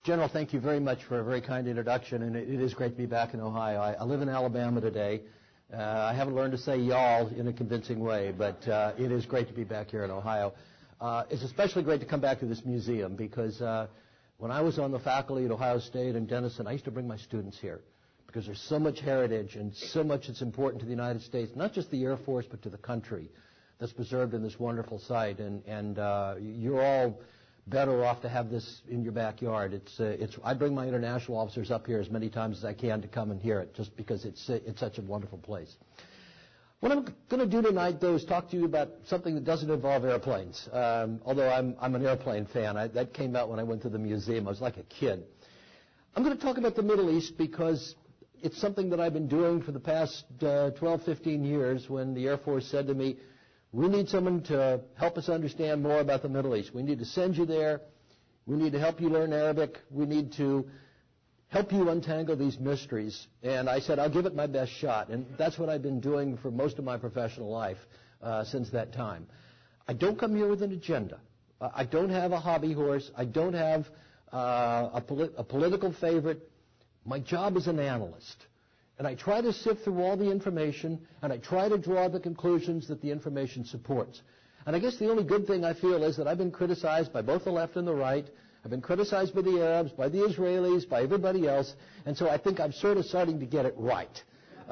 General, thank you very much for a very kind introduction, and it is great to be back in Ohio. I live in Alabama today. I haven't learned to say y'all in a convincing way, but it is great to be back here in Ohio. It's especially great to come back to this museum because when I was on the faculty at Ohio State and Denison, I used to bring my students here because there's so much heritage and so much that's important to the United States, not just the Air Force, but to the country that's preserved in this wonderful site. And you're all better off to have this in your backyard. I bring my international officers up here as many times as I can to come and hear it, just because it's such a wonderful place. What I'm going to do tonight, though, is talk to you about something that doesn't involve airplanes. Although I'm an airplane fan. That came out when I went to the museum. I was like a kid. I'm going to talk about the Middle East because it's something that I've been doing for the past 12, 15 years when the Air Force said to me, we need someone to help us understand more about the Middle East. We need to send you there. We need to help you learn Arabic. We need to help you untangle these mysteries. And I said, I'll give it my best shot. And that's what I've been doing for most of my professional life since that time. I don't come here with an agenda. I don't have a hobby horse. I don't have a political favorite. My job is an analyst. And I try to sift through all the information, and I try to draw the conclusions that the information supports. And I guess the only good thing I feel is that I've been criticized by both the left and the right. I've been criticized by the Arabs, by the Israelis, by everybody else, and so I think I'm sort of starting to get it right.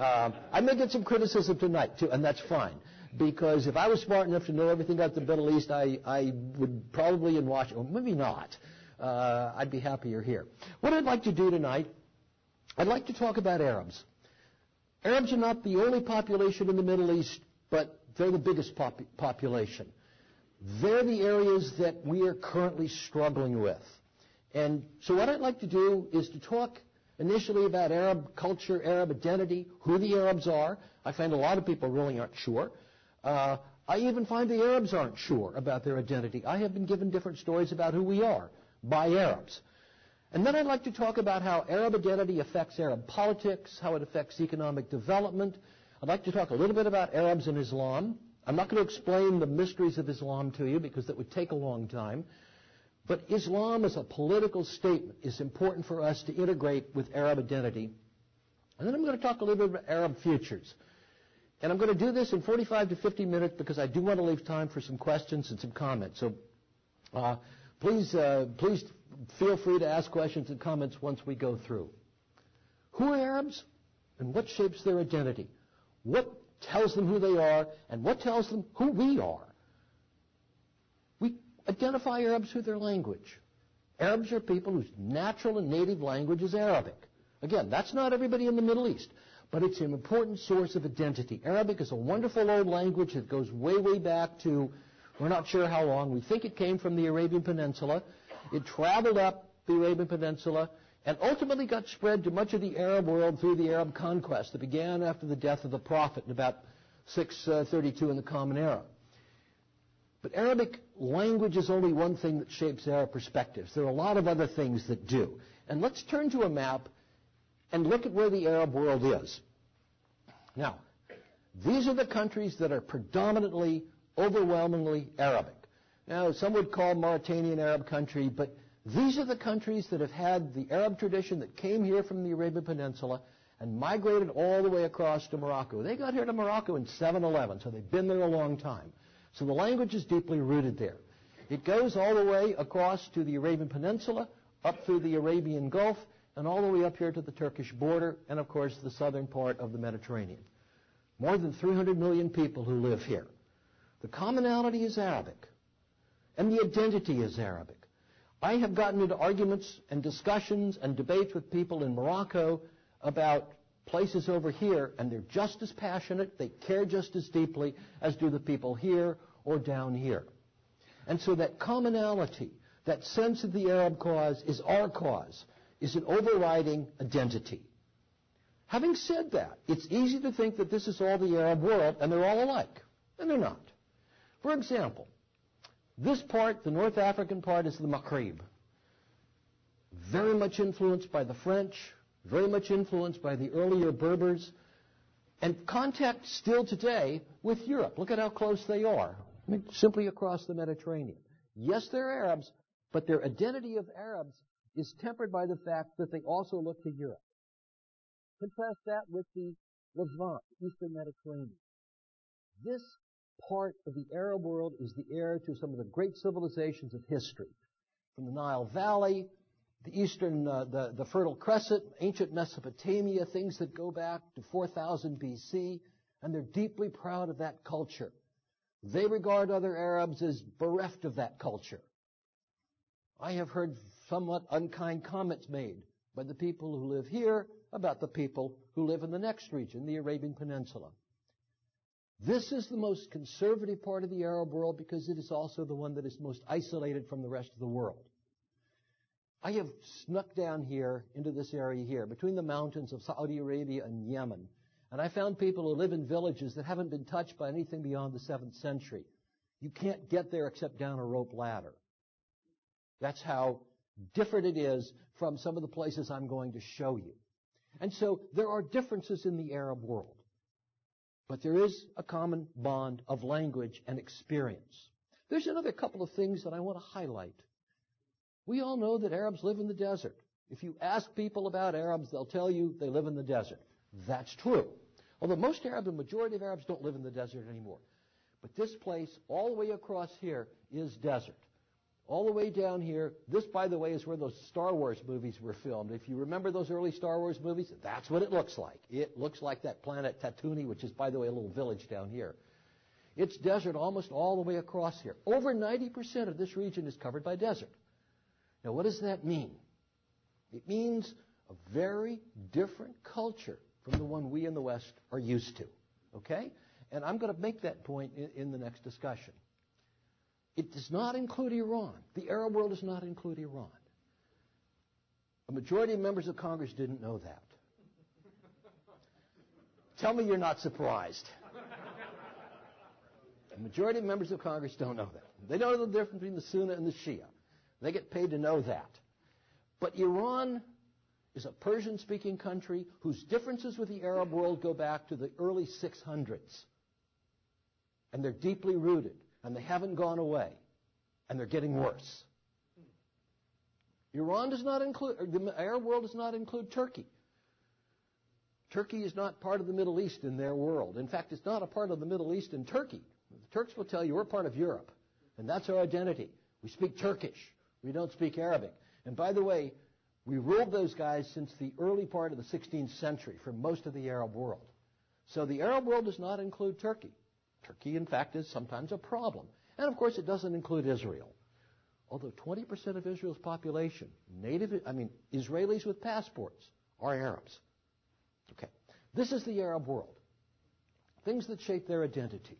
I may get some criticism tonight, too, and that's fine, because if I was smart enough to know everything about the Middle East, I would probably in Washington, or maybe not. I'd be happier here. What I'd like to do tonight, I'd like to talk about Arabs. Arabs are not the only population in the Middle East, but they're the biggest population. They're the areas that we are currently struggling with. And so what I'd like to do is to talk initially about Arab culture, Arab identity, who the Arabs are. I find a lot of people really aren't sure. I even find the Arabs aren't sure about their identity. I have been given different stories about who we are by Arabs. And then I'd like to talk about how Arab identity affects Arab politics, how it affects economic development. I'd like to talk a little bit about Arabs and Islam. I'm not going to explain the mysteries of Islam to you because that would take a long time. But Islam as a political statement is important for us to integrate with Arab identity. And then I'm going to talk a little bit about Arab futures. And I'm going to do this in 45 to 50 minutes because I do want to leave time for some questions and some comments. So please feel free to ask questions and comments once we go through. Who are Arabs and what shapes their identity? What tells them who they are and what tells them who we are? We identify Arabs through their language. Arabs are people whose natural and native language is Arabic. Again, that's not everybody in the Middle East, but it's an important source of identity. Arabic is a wonderful old language that goes way, way back to, we're not sure how long. We think it came from the Arabian Peninsula. It traveled up the Arabian Peninsula and ultimately got spread to much of the Arab world through the Arab conquest that began after the death of the Prophet in about 632 in the Common Era. But Arabic language is only one thing that shapes Arab perspectives. There are a lot of other things that do. And let's turn to a map and look at where the Arab world is. Now, these are the countries that are predominantly, overwhelmingly Arabic. Now, some would call Mauritania an Arab country, but these are the countries that have had the Arab tradition that came here from the Arabian Peninsula and migrated all the way across to Morocco. They got here to Morocco in 711, so they've been there a long time. So the language is deeply rooted there. It goes all the way across to the Arabian Peninsula, up through the Arabian Gulf, and all the way up here to the Turkish border, and of course the southern part of the Mediterranean. More than 300 million people who live here. The commonality is Arabic. And the identity is Arabic. I have gotten into arguments and discussions and debates with people in Morocco about places over here, and they're just as passionate, they care just as deeply as do the people here or down here. And so that commonality, that sense of the Arab cause is our cause, is an overriding identity. Having said that, it's easy to think that this is all the Arab world and they're all alike, and they're not. For example, this part, the North African part, is the Maghreb. Very much influenced by the French, very much influenced by the earlier Berbers, and contact still today with Europe. Look at how close they are, I mean, simply across the Mediterranean. Yes, they're Arabs, but their identity of Arabs is tempered by the fact that they also look to Europe. Contrast that with the Levant, Eastern Mediterranean. This part of the Arab world is the heir to some of the great civilizations of history. From the Nile Valley, the eastern, the Fertile Crescent, ancient Mesopotamia, things that go back to 4000 BC, and they're deeply proud of that culture. They regard other Arabs as bereft of that culture. I have heard somewhat unkind comments made by the people who live here about the people who live in the next region, the Arabian Peninsula. This is the most conservative part of the Arab world because it is also the one that is most isolated from the rest of the world. I have snuck down here into this area here, between the mountains of Saudi Arabia and Yemen, and I found people who live in villages that haven't been touched by anything beyond the 7th century. You can't get there except down a rope ladder. That's how different it is from some of the places I'm going to show you. And so there are differences in the Arab world. But there is a common bond of language and experience. There's another couple of things that I want to highlight. We all know that Arabs live in the desert. If you ask people about Arabs, they'll tell you they live in the desert. That's true. Although the majority of Arabs don't live in the desert anymore. But this place, all the way across here, is desert. All the way down here, this, by the way, is where those Star Wars movies were filmed. If you remember those early Star Wars movies, that's what it looks like. It looks like that planet Tatooine, which is, by the way, a little village down here. It's desert almost all the way across here. Over 90% of this region is covered by desert. Now, what does that mean? It means a very different culture from the one we in the West are used to. Okay? And I'm going to make that point in the next discussion. It does not include Iran. The Arab world does not include Iran. A majority of members of Congress didn't know that. Tell me you're not surprised. A majority of members of Congress don't know that. They don't know the difference between the Sunni and the Shia. They get paid to know that. But Iran is a Persian-speaking country whose differences with the Arab world go back to the early 600s. And they're deeply rooted. And they haven't gone away. And they're getting worse. Iran does not include, the Arab world does not include Turkey. Turkey is not part of the Middle East in their world. In fact, it's not a part of the Middle East in Turkey. The Turks will tell you we're part of Europe. And that's our identity. We speak Turkish. We don't speak Arabic. And by the way, we ruled those guys since the early part of the 16th century for most of the Arab world. So the Arab world does not include Turkey. Turkey, in fact, is sometimes a problem. And, of course, it doesn't include Israel. Although 20% of Israel's population, Israelis with passports, are Arabs. Okay. This is the Arab world. Things that shape their identity.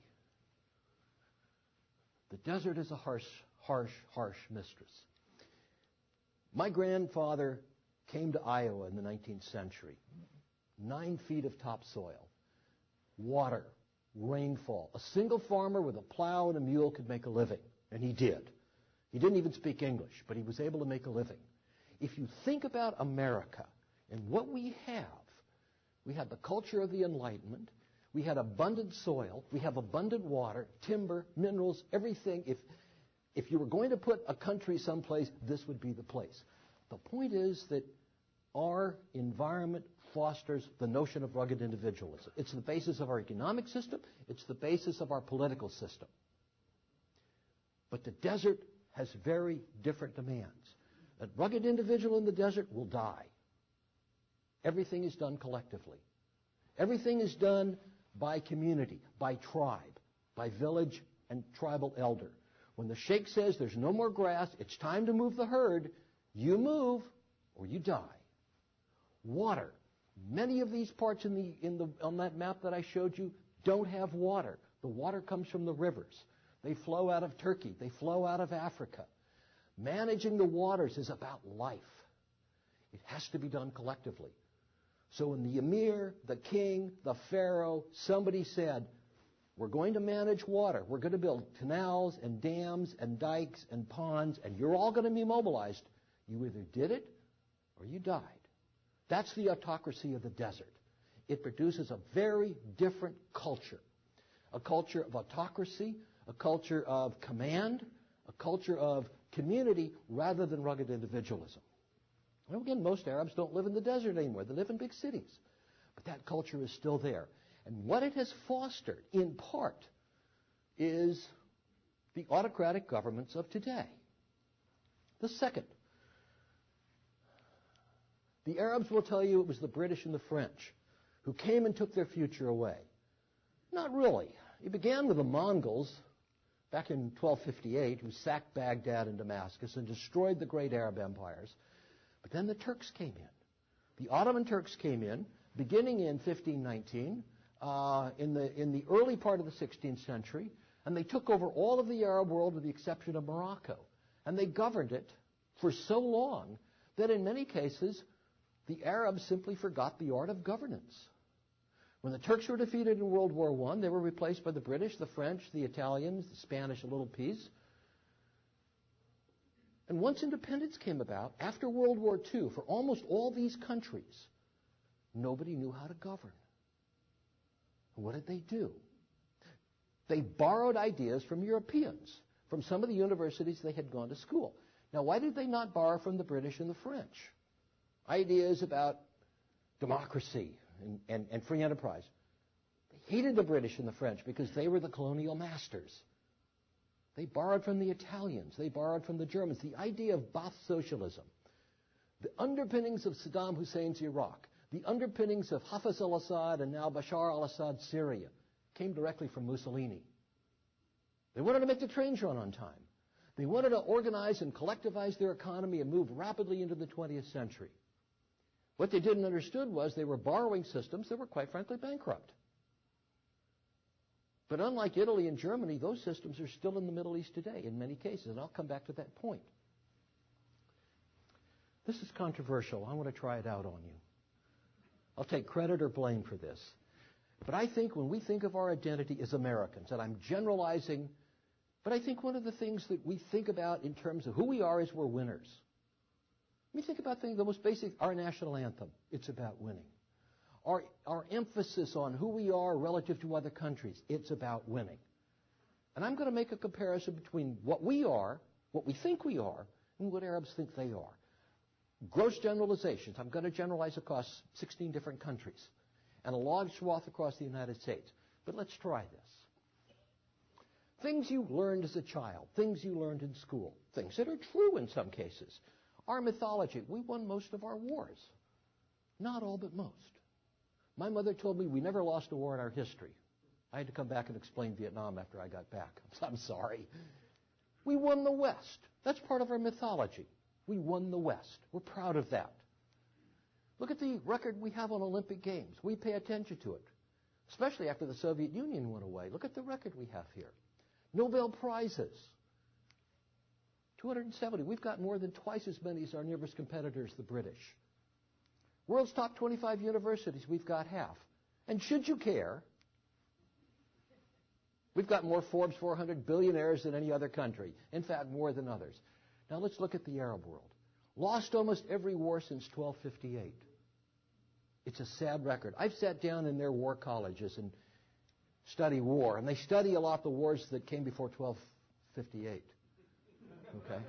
The desert is a harsh mistress. My grandfather came to Iowa in the 19th century. 9 feet of topsoil. Water. Rainfall. A single farmer with a plow and a mule could make a living, and he did. He didn't even speak English, but he was able to make a living. If you think about America and what we had the culture of the Enlightenment, we had abundant soil, we have abundant water, timber, minerals, everything. If you were going to put a country someplace, this would be the place. The point is that our environment fosters the notion of rugged individualism. It's the basis of our economic system. It's the basis of our political system. But the desert has very different demands. A rugged individual in the desert will die. Everything is done collectively. Everything is done by community, by tribe, by village and tribal elder. When the sheikh says there's no more grass, it's time to move the herd, you move or you die. Water. Many of these parts on that map that I showed you don't have water. The water comes from the rivers. They flow out of Turkey. They flow out of Africa. Managing the waters is about life. It has to be done collectively. So when the emir, the king, the pharaoh, somebody said, we're going to manage water. We're going to build canals and dams and dikes and ponds, and you're all going to be mobilized. You either did it or you died. That's the autocracy of the desert. It produces a very different culture. A culture of autocracy, a culture of command, a culture of community rather than rugged individualism. Well, again, most Arabs don't live in the desert anymore. They live in big cities. But that culture is still there. And what it has fostered, in part, is the autocratic governments of today. The second, the Arabs will tell you it was the British and the French who came and took their future away. Not really. It began with the Mongols back in 1258, who sacked Baghdad and Damascus and destroyed the great Arab empires. But then the Turks came in. The Ottoman Turks came in, beginning in 1519, in the early part of the 16th century, and they took over all of the Arab world with the exception of Morocco. And they governed it for so long that in many cases, the Arabs simply forgot the art of governance. When the Turks were defeated in World War I, they were replaced by the British, the French, the Italians, the Spanish, a little piece. And once independence came about, after World War II, for almost all these countries, nobody knew how to govern. And what did they do? They borrowed ideas from Europeans, from some of the universities they had gone to school. Now, why did they not borrow from the British and the French? Ideas about democracy and free enterprise. They hated the British and the French because they were the colonial masters. They borrowed from the Italians. They borrowed from the Germans. The idea of Ba'ath socialism, the underpinnings of Saddam Hussein's Iraq, the underpinnings of Hafez al-Assad and now Bashar al-Assad's Syria came directly from Mussolini. They wanted to make the trains run on time. They wanted to organize and collectivize their economy and move rapidly into the 20th century. What they didn't understand was they were borrowing systems that were, quite frankly, bankrupt. But unlike Italy and Germany, those systems are still in the Middle East today in many cases, and I'll come back to that point. This is controversial. I want to try it out on you. I'll take credit or blame for this. But I think when we think of our identity as Americans, and I'm generalizing, but I think one of the things that we think about in terms of who we are is we're winners. Let me think about the most basic, our national anthem. It's about winning. Our emphasis on who we are relative to other countries, it's about winning. And I'm going to make a comparison between what we are, what we think we are, and what Arabs think they are. Gross generalizations. I'm going to generalize across 16 different countries and a large swath across the United States. But let's try this. Things you learned as a child, things you learned in school, things that are true in some cases. Our mythology, we won most of our wars. Not all, but most. My mother told me we never lost a war in our history. I had to come back and explain Vietnam after I got back. I'm sorry. We won the West. That's part of our mythology. We won the West. We're proud of that. Look at the record we have on Olympic Games. We pay attention to it, especially after the Soviet Union went away. Look at the record we have here. Nobel Prizes. 270. We've got more than twice as many as our nearest competitors, the British. World's top 25 universities, we've got half. And should you care, we've got more Forbes 400 billionaires than any other country. In fact, more than others. Now let's look at the Arab world. Lost almost every war since 1258. It's a sad record. I've sat down in their war colleges and study war, and they study a lot the wars that came before 1258. Okay?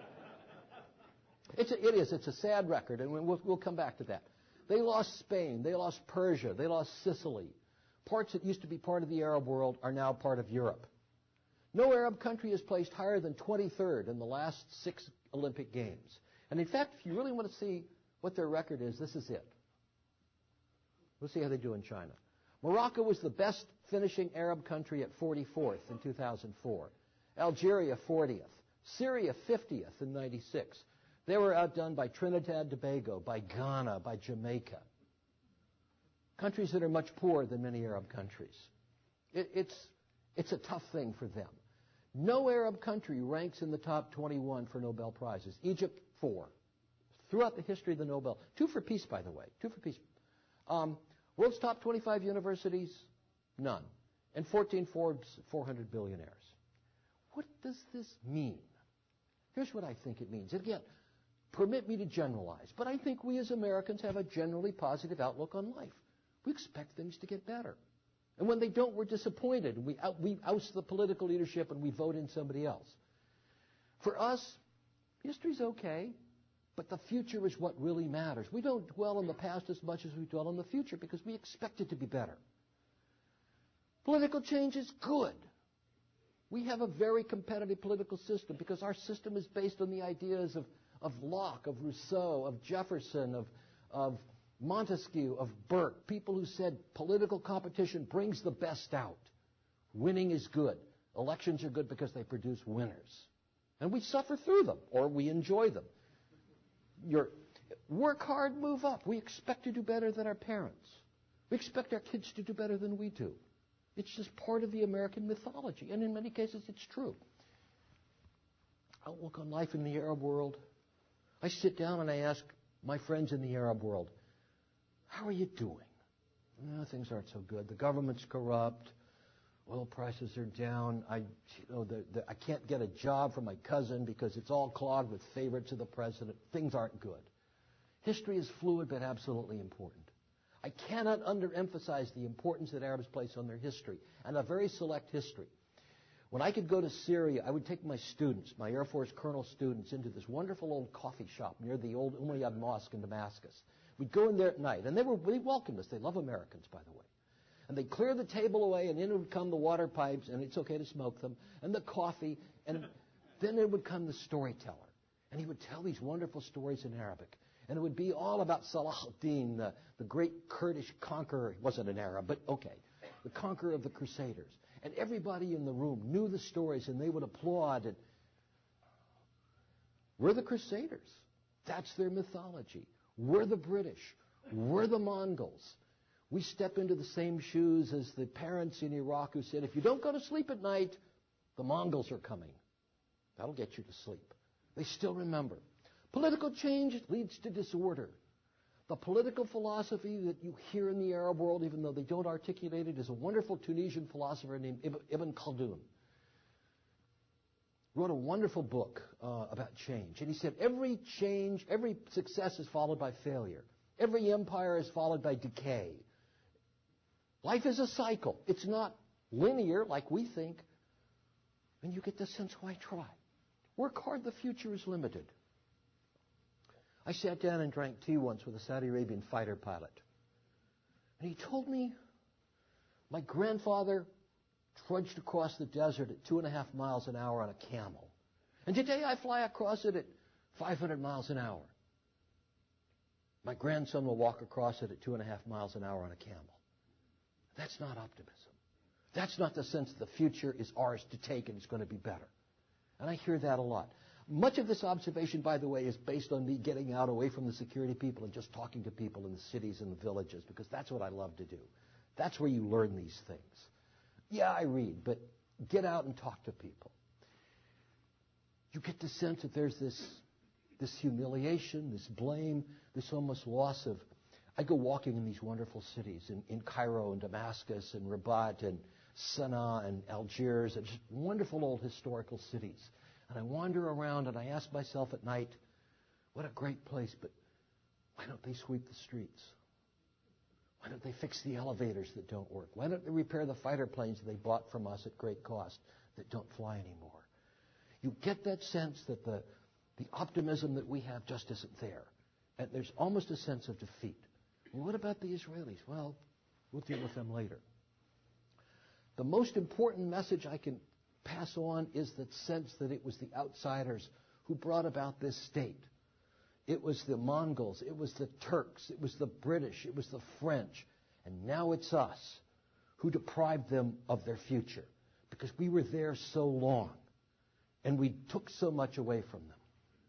It's a sad record, and we'll come back to that. They lost Spain, they lost Persia, they lost Sicily. Parts that used to be part of the Arab world are now part of Europe. No Arab country has placed higher than 23rd in the last 6 Olympic Games. And in fact, if you really want to see what their record is, this is it. We'll see how they do in China. Morocco was the best finishing Arab country at 44th in 2004. Algeria, 40th. Syria, 50th in 96. They were outdone by Trinidad and Tobago, by Ghana, by Jamaica. Countries that are much poorer than many Arab countries. It's a tough thing for them. No Arab country ranks in the top 21 for Nobel Prizes. Egypt, 4. Throughout the history of the Nobel. 2 for peace, by the way. 2 for peace. World's top 25 universities, none. And 14 Forbes 400 billionaires. What does this mean? Here's what I think it means. Again, permit me to generalize, but I think we as Americans have a generally positive outlook on life. We expect things to get better. And when they don't, we're disappointed. We oust the political leadership and we vote in somebody else. For us, history's okay, But the future is what really matters. We don't dwell on the past as much as we dwell on the future because we expect it to be better. Political change is good. We have a very competitive political system because our system is based on the ideas of Locke, of Rousseau, of Jefferson, of Montesquieu, of Burke, people who said political competition brings the best out. Winning is good. Elections are good because they produce winners. And we suffer through them, or we enjoy them. Work hard, move up. We expect to do better than our parents. We expect our kids to do better than we do. It's just part of the American mythology, and in many cases it's true. Outlook on life in the Arab world. I sit down and I ask my friends in the Arab world, how are you doing? Things aren't so good. The government's corrupt. Oil prices are down. I can't get a job for my cousin because it's all clogged with favorites of the president. Things aren't good. History is fluid but absolutely important. I cannot underemphasize the importance that Arabs place on their history, and a very select history. When I could go to Syria, I would take my students, my Air Force colonel students, into this wonderful old coffee shop near the old Umayyad Mosque in Damascus. We'd go in there at night, and they welcomed us. They love Americans, by the way. And they'd clear the table away, and in would come the water pipes, and it's okay to smoke them, and the coffee, and then there would come the storyteller. And he would tell these wonderful stories in Arabic. And it would be all about Salah ad-Din, the great Kurdish conqueror. He wasn't an Arab, but okay. The conqueror of the Crusaders. And everybody in the room knew the stories, and they would applaud. And we're the Crusaders. That's their mythology. We're the British. We're the Mongols. We step into the same shoes as the parents in Iraq who said, if you don't go to sleep at night, the Mongols are coming. That'll get you to sleep. They still remember. Political change leads to disorder. The political philosophy that you hear in the Arab world, even though they don't articulate it, is a wonderful Tunisian philosopher named Ibn Khaldun. Wrote a wonderful book about change. And he said, every change, every success is followed by failure. Every empire is followed by decay. Life is a cycle. It's not linear like we think. And you get the sense, why try? Work hard, the future is limited. I sat down and drank tea once with a Saudi Arabian fighter pilot. And he told me my grandfather trudged across the desert at 2.5 miles an hour on a camel. And today I fly across it at 500 miles an hour. My grandson will walk across it at 2.5 miles an hour on a camel. That's not optimism. That's not the sense that the future is ours to take and it's going to be better. And I hear that a lot. Much of this observation, by the way, is based on me getting out away from the security people and just talking to people in the cities and the villages, because that's what I love to do. That's where you learn these things. Yeah, I read, but get out and talk to people. You get the sense that there's this humiliation, this blame, this almost loss of... I go walking in these wonderful cities, in Cairo and Damascus and Rabat and Sana'a and Algiers, and just wonderful old historical cities. And I wander around and I ask myself at night, what a great place, but why don't they sweep the streets? Why don't they fix the elevators that don't work? Why don't they repair the fighter planes they bought from us at great cost that don't fly anymore? You get that sense that the optimism that we have just isn't there. And there's almost a sense of defeat. Well, what about the Israelis? Well, we'll deal with them later. The most important message I can pass on is the sense that it was the outsiders who brought about this state. It was the Mongols, it was the Turks, it was the British, it was the French, and now it's us who deprived them of their future because we were there so long and we took so much away from them.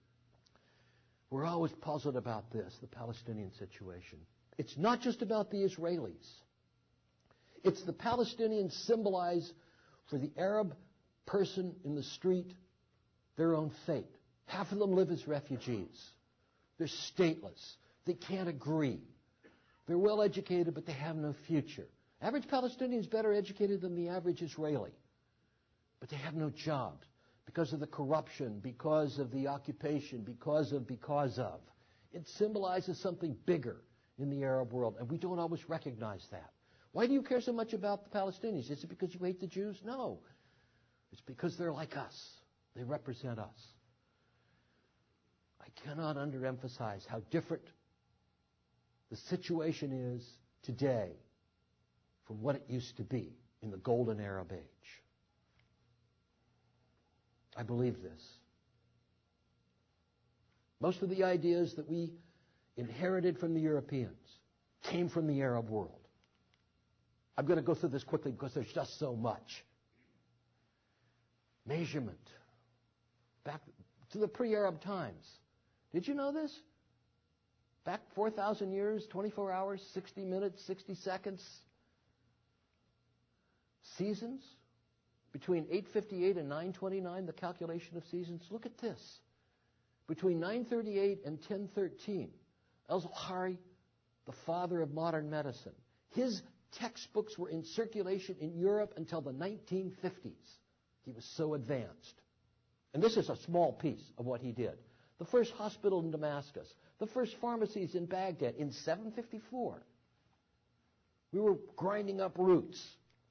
We're always puzzled about this, the Palestinian situation. It's not just about the Israelis. It's the Palestinians symbolize for the Arab person in the street their own fate. Half of them live as refugees. They're stateless. They can't agree. They're well educated, but they have no future. Average Palestinian is better educated than the average Israeli. But they have no jobs because of the corruption, because of the occupation, because of. It symbolizes something bigger in the Arab world, and we don't always recognize that. Why do you care so much about the Palestinians? Is it because you hate the Jews? No. It's because they're like us. They represent us. I I cannot underemphasize how different the situation is today from what it used to be in the golden Arab age. I believe this. Most of the ideas that we inherited from the Europeans came from the Arab world. I'm going to go through this quickly because there's just so much. Measurement. Back to the pre-Arab times. Did you know this? Back 4,000 years, 24 hours, 60 minutes, 60 seconds. Seasons. Between 8:58 and 9:29, the calculation of seasons. Look at this. Between 9:38 and 10:13, El-Zohari, the father of modern medicine, his textbooks were in circulation in Europe until the 1950s. He was so advanced. And this is a small piece of what he did. The first hospital in Damascus, the first pharmacies in Baghdad in 754. We were grinding up roots.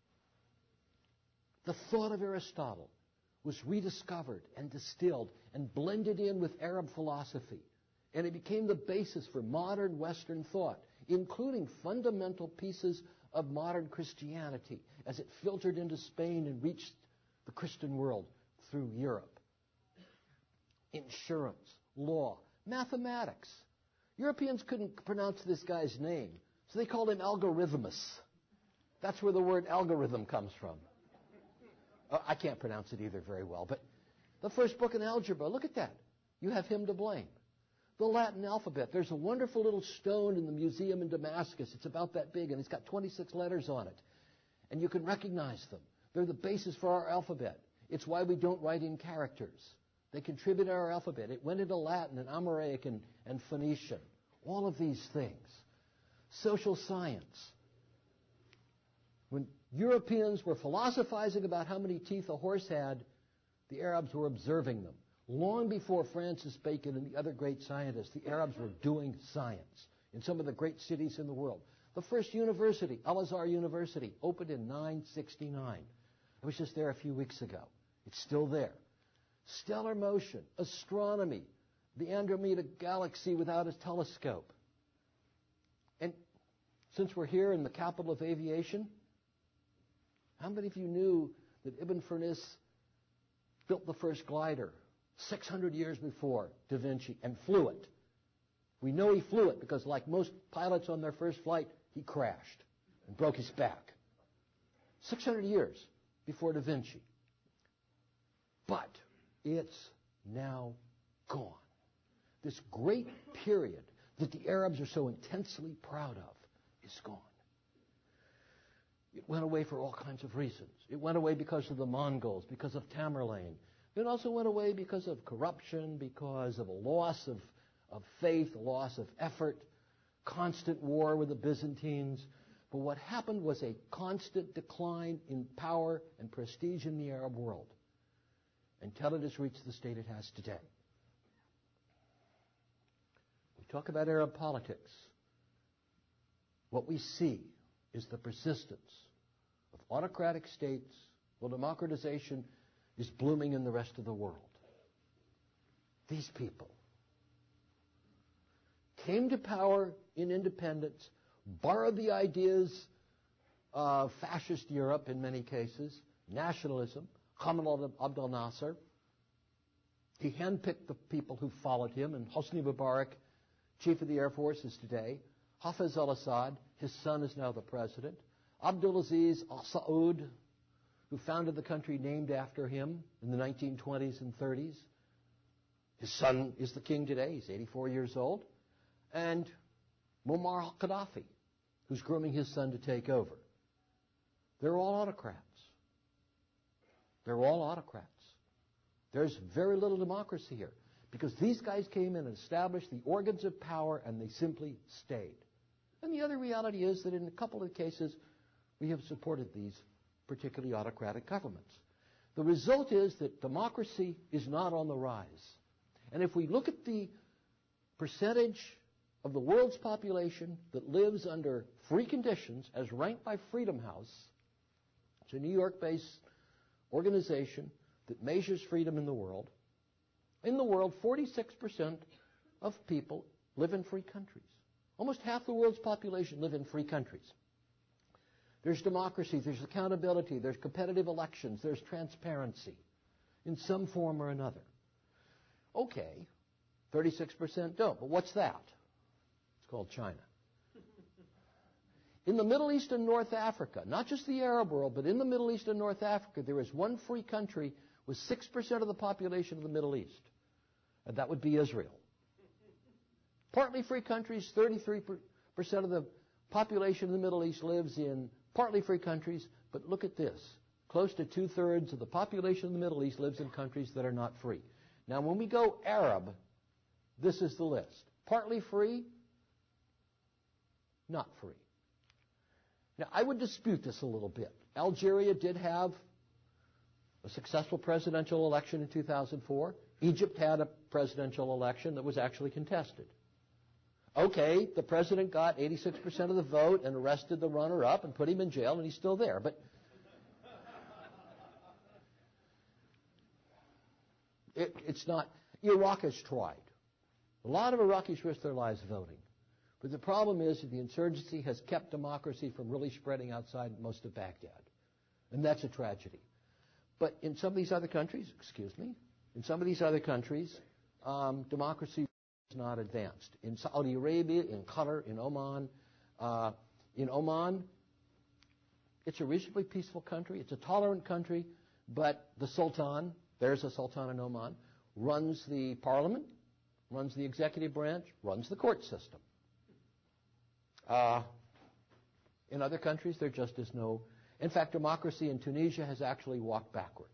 The thought of Aristotle was rediscovered and distilled and blended in with Arab philosophy. And it became the basis for modern Western thought, including fundamental pieces of modern Christianity as it filtered into Spain and reached the Christian world through Europe. Insurance, law, mathematics. Europeans couldn't pronounce this guy's name, so they called him Algorithmus. That's where the word algorithm comes from. I can't pronounce it either very well, but the first book in algebra, look at that. You have him to blame. The Latin alphabet, there's a wonderful little stone in the museum in Damascus. It's about that big, and it's got 26 letters on it. And you can recognize them. They're the basis for our alphabet. It's why we don't write in characters. They contribute to our alphabet. It went into Latin and Aramaic and Phoenician. All of these things. Social science. When Europeans were philosophizing about how many teeth a horse had, the Arabs were observing them. Long before Francis Bacon and the other great scientists, the Arabs were doing science in some of the great cities in the world. The first university, Al-Azhar University, opened in 969. I was just there a few weeks ago. It's still there. Stellar motion, astronomy, the Andromeda Galaxy without a telescope. And since we're here in the capital of aviation, how many of you knew that Ibn Firnas built the first glider 600 years before Da Vinci and flew it? We know he flew it because, like most pilots on their first flight, he crashed and broke his back. 600 years before Da Vinci. But it's now gone. This great period that the Arabs are so intensely proud of is gone. It went away for all kinds of reasons. It went away because of the Mongols, because of Tamerlane. It also went away because of corruption, because of a loss of faith, a loss of effort, constant war with the Byzantines. But what happened was a constant decline in power and prestige in the Arab world until it has reached the state it has today. We talk about Arab politics. What we see is the persistence of autocratic states while democratization is blooming in the rest of the world. These people came to power in independence, borrowed the ideas of fascist Europe in many cases, nationalism, Gamal Abdel Nasser. He handpicked the people who followed him, and Hosni Mubarak, chief of the Air Forces today. Hafez al-Assad, his son, is now the president. Abdulaziz al-Saud, who founded the country named after him in the 1920s and 30s. His son is the king today. He's 84 years old. And Muammar Gaddafi, who's grooming his son to take over. They're all autocrats. They're all autocrats. There's very little democracy here because these guys came in and established the organs of power and they simply stayed. And the other reality is that in a couple of cases, we have supported these particularly autocratic governments. The result is that democracy is not on the rise. And if we look at the percentage of the world's population that lives under free conditions as ranked by Freedom House, it's a New York-based organization that measures freedom in the world. In the world, 46% of people live in free countries. Almost half the world's population live in free countries. There's democracy, there's accountability, there's competitive elections, there's transparency in some form or another. Okay, 36% don't, but what's that? It's called China. In the Middle East and North Africa, not just the Arab world, but in the Middle East and North Africa, there is one free country with 6% of the population of the Middle East. And that would be Israel. Partly free countries, 33% of the population of the Middle East lives in partly free countries, but look at this. Close to 2/3 of the population of the Middle East lives in countries that are not free. Now, when we go Arab, this is the list. Partly free, not free. Now, I would dispute this a little bit. Algeria did have a successful presidential election in 2004. Egypt had a presidential election that was actually contested. Okay, the president got 86% of the vote and arrested the runner-up and put him in jail, and he's still there. But it's not. Iraq has tried. A lot of Iraqis risked their lives voting. But the problem is that the insurgency has kept democracy from really spreading outside most of Baghdad. And that's a tragedy. But in some of these other countries, democracy is not advanced. In Saudi Arabia, in Qatar, in Oman. It's a reasonably peaceful country. It's a tolerant country. But the Sultan, there's a Sultan in Oman, runs the parliament, runs the executive branch, runs the court system. In other countries, there just is no... In fact, democracy in Tunisia has actually walked backwards.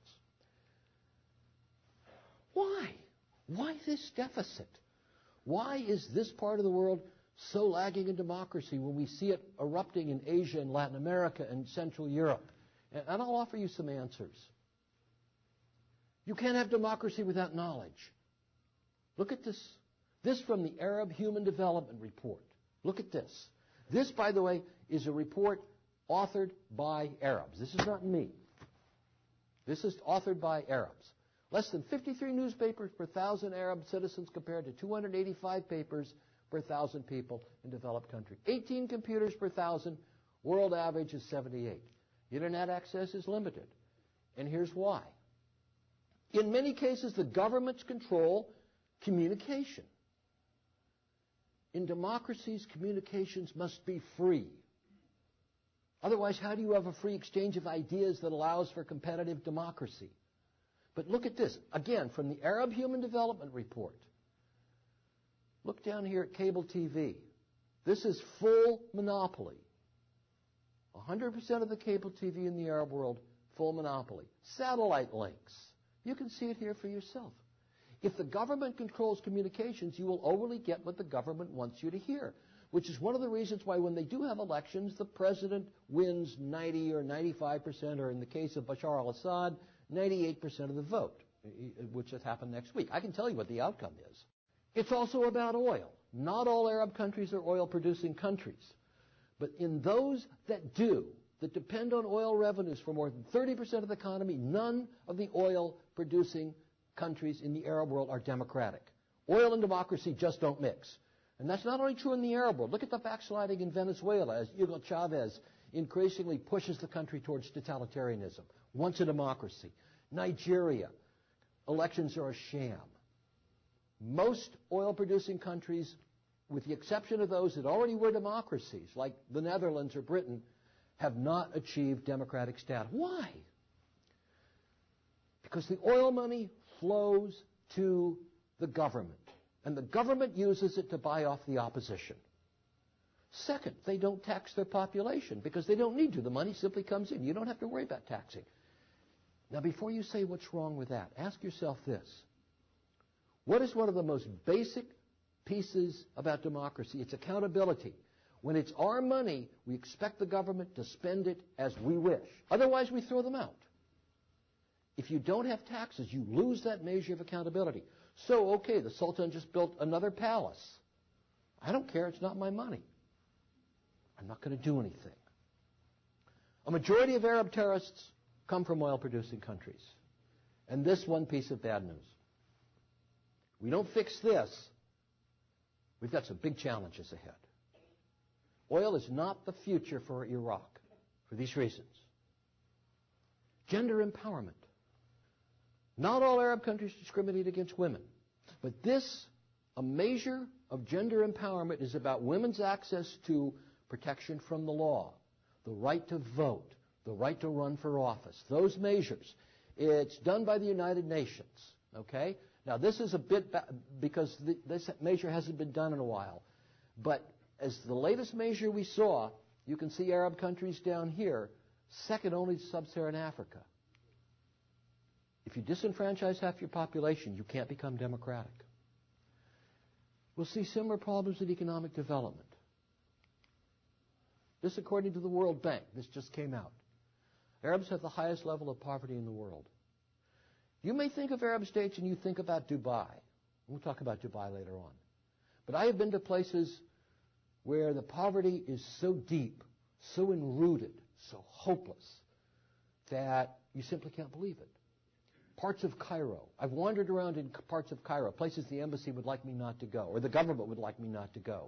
Why? Why this deficit? Why is this part of the world so lagging in democracy when we see it erupting in Asia and Latin America and Central Europe? And I'll offer you some answers. You can't have democracy without knowledge. Look at this. This from the Arab Human Development Report. Look at this. This, by the way, is a report authored by Arabs. This is not me. This is authored by Arabs. Less than 53 newspapers per 1,000 Arab citizens compared to 285 papers per 1,000 people in developed countries. 18 computers per 1,000. World average is 78. Internet access is limited. And here's why. In many cases, the governments control communication. In democracies, communications must be free. Otherwise, how do you have a free exchange of ideas that allows for competitive democracy? But look at this, again, from the Arab Human Development Report. Look down here at cable TV. This is full monopoly. 100% of the cable TV in the Arab world, full monopoly. Satellite links. You can see it here for yourself. If the government controls communications, you will only get what the government wants you to hear, which is one of the reasons why when they do have elections, the president wins 90 or 95%, or in the case of Bashar al-Assad, 98% of the vote, which has happened next week. I can tell you what the outcome is. It's also about oil. Not all Arab countries are oil-producing countries. But in those that do, that depend on oil revenues for more than 30% of the economy, none of the oil-producing countries in the Arab world are democratic. Oil and democracy just don't mix. And that's not only true in the Arab world. Look at the backsliding in Venezuela as Hugo Chavez increasingly pushes the country towards totalitarianism, wants a democracy. Nigeria, elections are a sham. Most oil-producing countries, with the exception of those that already were democracies, like the Netherlands or Britain, have not achieved democratic status. Why? Because the oil money flows to the government, and the government uses it to buy off the opposition. Second, they don't tax their population because they don't need to. The money simply comes in. You don't have to worry about taxing. Now, before you say what's wrong with that, ask yourself this. What is one of the most basic pieces about democracy? It's accountability. When it's our money, we expect the government to spend it as we wish. Otherwise, we throw them out. If you don't have taxes, you lose that measure of accountability. So, okay, the Sultan just built another palace. I don't care. It's not my money. I'm not going to do anything. A majority of Arab terrorists come from oil-producing countries. And this one piece of bad news. We don't fix this, We've got some big challenges ahead. Oil is not the future for Iraq for these reasons. Gender empowerment. Not all Arab countries discriminate against women. But this, a measure of gender empowerment, is about women's access to protection from the law, the right to vote, the right to run for office. Those measures. It's done by the United Nations. Okay? Now, this is a bit because this measure hasn't been done in a while. But as the latest measure we saw, you can see Arab countries down here, second only to sub-Saharan Africa. If you disenfranchise half your population, you can't become democratic. We'll see similar problems in economic development. This according to the World Bank. This just came out. Arabs have the highest level of poverty in the world. You may think of Arab states and you think about Dubai. We'll talk about Dubai later on. But I have been to places where the poverty is so deep, so enrooted, so hopeless, that you simply can't believe it. Parts of Cairo. I've wandered around in parts of Cairo, places the embassy would like me not to go, or the government would like me not to go.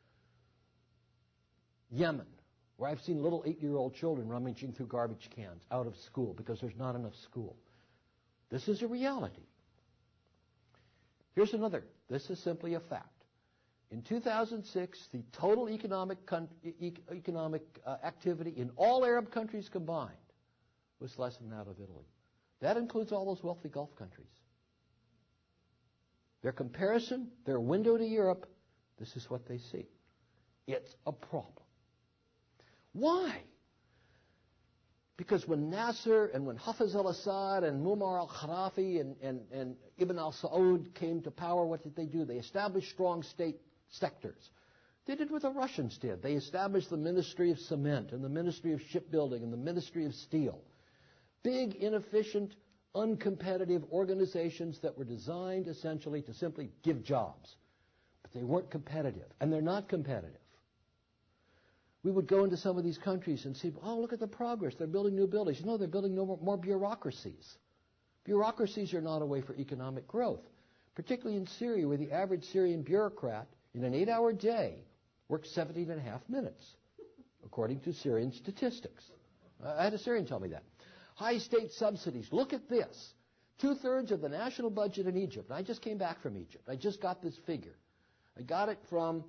Yemen, where I've seen little 8-year-old children rummaging through garbage cans out of school because there's not enough school. This is a reality. Here's another. This is simply a fact. In 2006, the total economic activity in all Arab countries combined was less than that of Italy. That includes all those wealthy Gulf countries. Their comparison, their window to Europe, this is what they see. It's a problem. Why? Because when Nasser and when Hafez al-Assad and Muammar al-Gaddafi and Ibn al-Saud came to power, what did they do? They established strong state sectors. They did what the Russians did. They established the Ministry of Cement and the Ministry of Shipbuilding and the Ministry of Steel. Big, inefficient, uncompetitive organizations that were designed essentially to simply give jobs. But they weren't competitive. And they're not competitive. We would go into some of these countries and see, oh, look at the progress. They're building new buildings. No, they're building more bureaucracies. Bureaucracies are not a way for economic growth. Particularly in Syria, where the average Syrian bureaucrat in an 8-hour day works 17 and a half minutes, according to Syrian statistics. I had a Syrian tell me that. High state subsidies. Look at this. 2/3 of the national budget in Egypt. I just came back from Egypt. I just got this figure. I got it from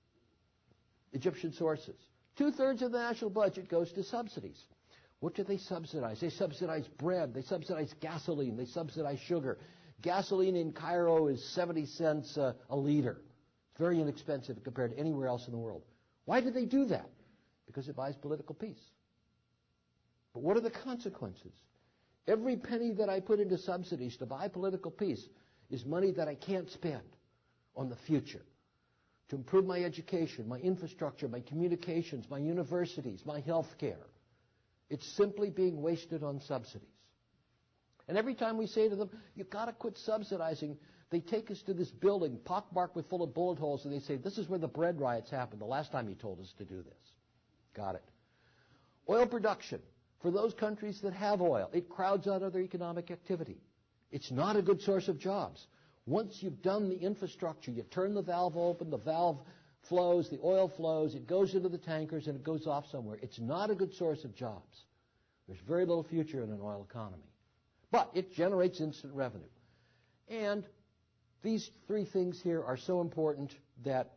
Egyptian sources. 2/3 of the national budget goes to subsidies. What do they subsidize? They subsidize bread. They subsidize gasoline. They subsidize sugar. Gasoline in Cairo is 70 cents a liter. It's very inexpensive compared to anywhere else in the world. Why do they do that? Because it buys political peace. But what are the consequences? Every penny that I put into subsidies to buy political peace is money that I can't spend on the future to improve my education, my infrastructure, my communications, my universities, my health care. It's simply being wasted on subsidies. And every time we say to them, you've got to quit subsidizing, they take us to this building, pockmarked with full of bullet holes, and they say, this is where the bread riots happened the last time you told us to do this. Got it. Oil production. For those countries that have oil, it crowds out other economic activity. It's not a good source of jobs. Once you've done the infrastructure, you turn the valve open, the valve flows, the oil flows, it goes into the tankers, and it goes off somewhere. It's not a good source of jobs. There's very little future in an oil economy. But it generates instant revenue. And these three things here are so important that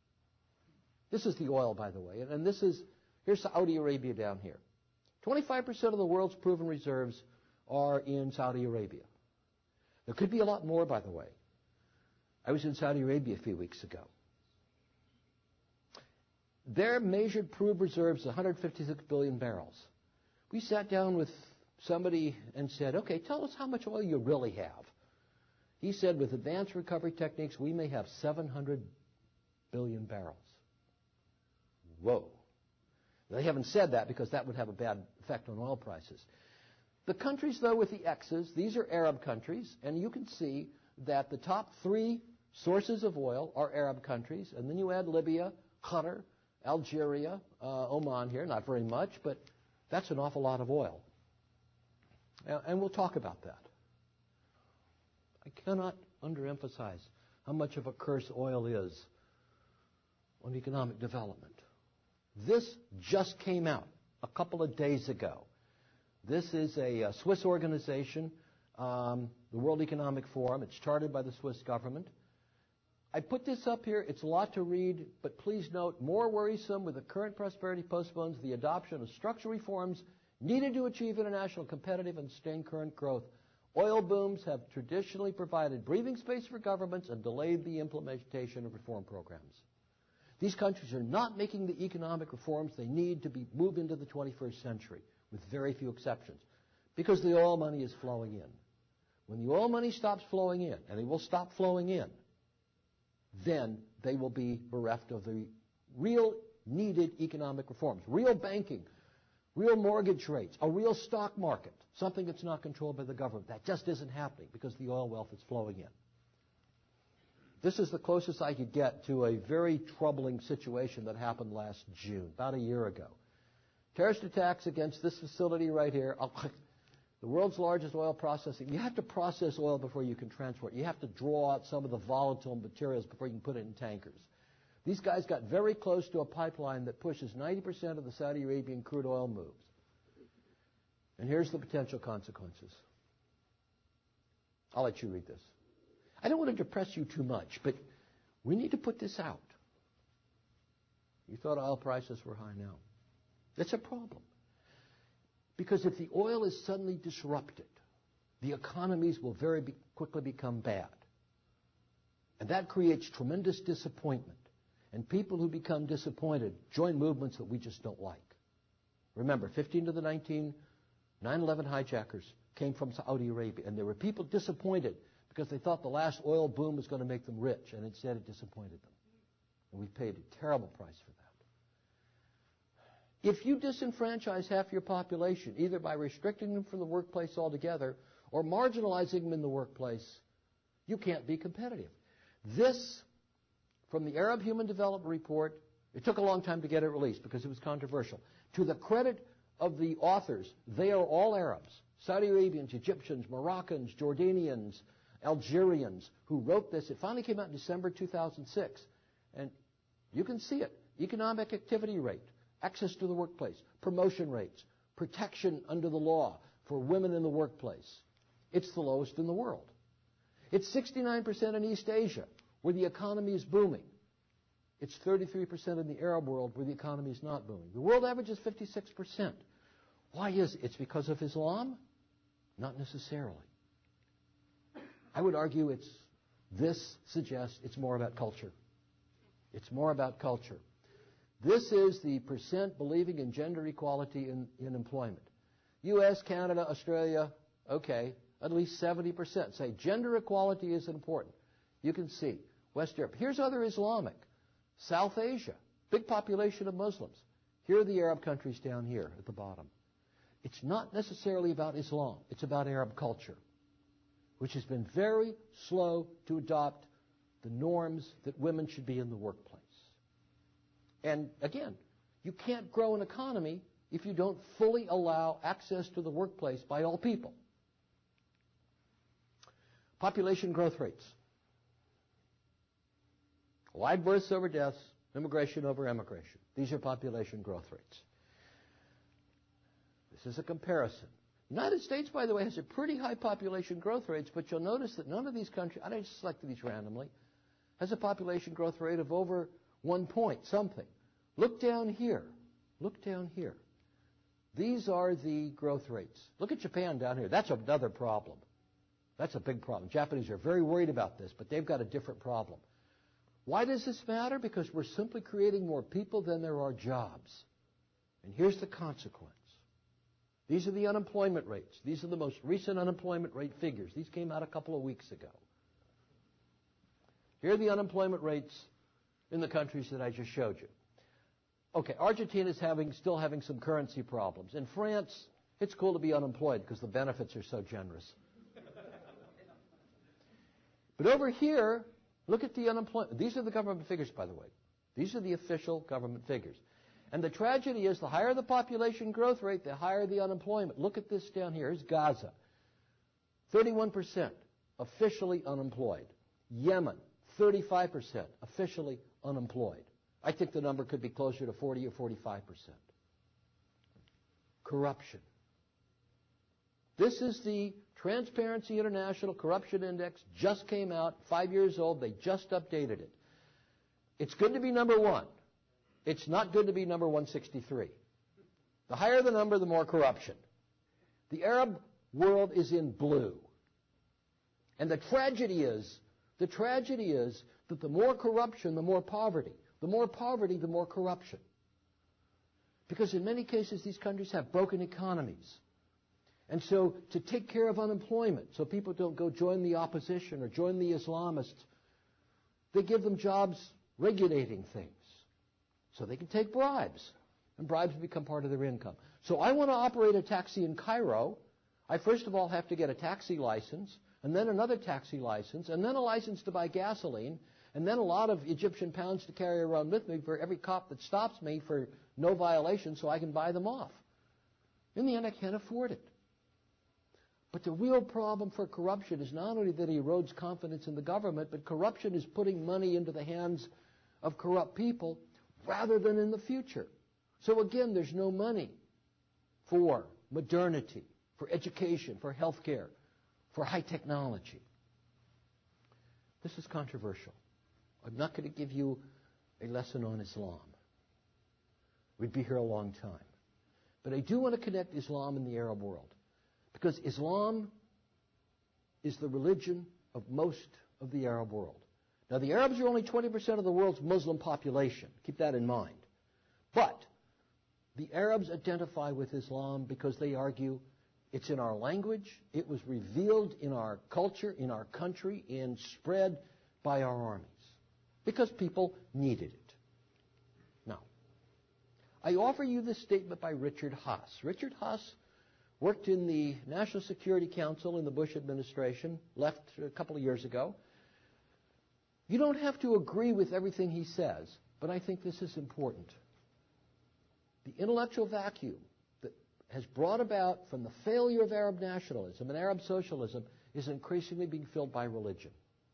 this is the oil, by the way. And here's Saudi Arabia down here. 25% of the world's proven reserves are in Saudi Arabia. There could be a lot more, by the way. I was in Saudi Arabia a few weeks ago. Their measured proved reserves, 156 billion barrels. We sat down with somebody and said, okay, tell us how much oil you really have. He said, with advanced recovery techniques, we may have 700 billion barrels. Whoa. They haven't said that because that would have a bad effect on oil prices. The countries, though, with the X's, these are Arab countries, and you can see that the top three sources of oil are Arab countries, and then you add Libya, Qatar, Algeria, Oman here, not very much, but that's an awful lot of oil. And we'll talk about that. I cannot underemphasize how much of a curse oil is on economic development. This just came out a couple of days ago. This is a Swiss organization, the World Economic Forum. It's chartered by the Swiss government. I put this up here. It's a lot to read, but please note, more worrisome with the current prosperity postpones the adoption of structural reforms needed to achieve international competitive and sustained current growth. Oil booms have traditionally provided breathing space for governments and delayed the implementation of reform programs. These countries are not making the economic reforms they need to move into the 21st century, with very few exceptions, because the oil money is flowing in. When the oil money stops flowing in, and it will stop flowing in, then they will be bereft of the real needed economic reforms, real banking, real mortgage rates, a real stock market, something that's not controlled by the government. That just isn't happening because the oil wealth is flowing in. This is the closest I could get to a very troubling situation that happened last June, about a year ago. Terrorist attacks against this facility right here, the world's largest oil processing. You have to process oil before you can transport. You have to draw out some of the volatile materials before you can put it in tankers. These guys got very close to a pipeline that pushes 90% of the Saudi Arabian crude oil moves. And here's the potential consequences. I'll let you read this. I don't want to depress you too much, but we need to put this out. You thought oil prices were high now. That's a problem. Because if the oil is suddenly disrupted, the economies will very quickly become bad. And that creates tremendous disappointment. And people who become disappointed join movements that we just don't like. Remember, 15 of the 19 9/11 hijackers came from Saudi Arabia. And there were people disappointed because they thought the last oil boom was going to make them rich. And instead it disappointed them. And we paid a terrible price for that. If you disenfranchise half your population, either by restricting them from the workplace altogether or marginalizing them in the workplace, you can't be competitive. This, from the Arab Human Development Report, it took a long time to get it released because it was controversial. To the credit of the authors, they are all Arabs. Saudi Arabians, Egyptians, Moroccans, Jordanians, Algerians who wrote this. It finally came out in December 2006. And you can see it. Economic activity rate, access to the workplace, promotion rates, protection under the law for women in the workplace. It's the lowest in the world. It's 69% in East Asia, where the economy is booming. It's 33% in the Arab world, where the economy is not booming. The world average is 56%. Why is it? It's because of Islam? Not necessarily. I would argue this suggests it's more about culture. It's more about culture. This is the percent believing in gender equality in employment. U.S., Canada, Australia, okay, at least 70% say gender equality is important. You can see West Europe. Here's other Islamic. South Asia, big population of Muslims. Here are the Arab countries down here at the bottom. It's not necessarily about Islam. It's about Arab culture, which has been very slow to adopt the norms that women should be in the workplace. And again, you can't grow an economy if you don't fully allow access to the workplace by all people. Population growth rates. Live births over deaths, immigration over emigration. These are population growth rates. This is a comparison. The United States, by the way, has a pretty high population growth rates, but you'll notice that none of these countries, I just selected these randomly, has a population growth rate of over 1 point something. Look down here. Look down here. These are the growth rates. Look at Japan down here. That's another problem. That's a big problem. Japanese are very worried about this, but they've got a different problem. Why does this matter? Because we're simply creating more people than there are jobs. And here's the consequence. These are the unemployment rates. These are the most recent unemployment rate figures. These came out a couple of weeks ago. Here are the unemployment rates in the countries that I just showed you. Okay, Argentina is still having some currency problems. In France, it's cool to be unemployed because the benefits are so generous. But over here, look at the unemployment. These are the government figures, by the way. These are the official government figures. And the tragedy is the higher the population growth rate, the higher the unemployment. Look at this down here. Here's Gaza. 31% officially unemployed. Yemen, 35% officially unemployed. I think the number could be closer to 40 or 45%. Corruption. This is the Transparency International Corruption Index, just came out, 5 years old, they just updated it. It's good to be number one. It's not good to be number 163. The higher the number, the more corruption. The Arab world is in blue. And the tragedy is that the more corruption, the more poverty. The more poverty, the more corruption. Because in many cases, these countries have broken economies. And so to take care of unemployment, so people don't go join the opposition or join the Islamists, they give them jobs regulating things. So they can take bribes. And bribes become part of their income. So I want to operate a taxi in Cairo. I first of all have to get a taxi license, and then another taxi license, and then a license to buy gasoline, and then a lot of Egyptian pounds to carry around with me for every cop that stops me for no violation so I can buy them off. In the end, I can't afford it. But the real problem for corruption is not only that it erodes confidence in the government, but corruption is putting money into the hands of corrupt people rather than in the future. So again, there's no money for modernity, for education, for healthcare, for high technology. This is controversial. I'm not going to give you a lesson on Islam. We'd be here a long time. But I do want to connect Islam and the Arab world. Because Islam is the religion of most of the Arab world. Now, the Arabs are only 20% of the world's Muslim population. Keep that in mind. But the Arabs identify with Islam because they argue it's in our language, it was revealed in our culture, in our country, and spread by our armies. Because people needed it. Now, I offer you this statement by Richard Haass. Richard Haass worked in the National Security Council in the Bush administration, left a couple of years ago. You don't have to agree with everything he says, but I think this is important. The intellectual vacuum that has brought about from the failure of Arab nationalism and Arab socialism is increasingly being filled by religion.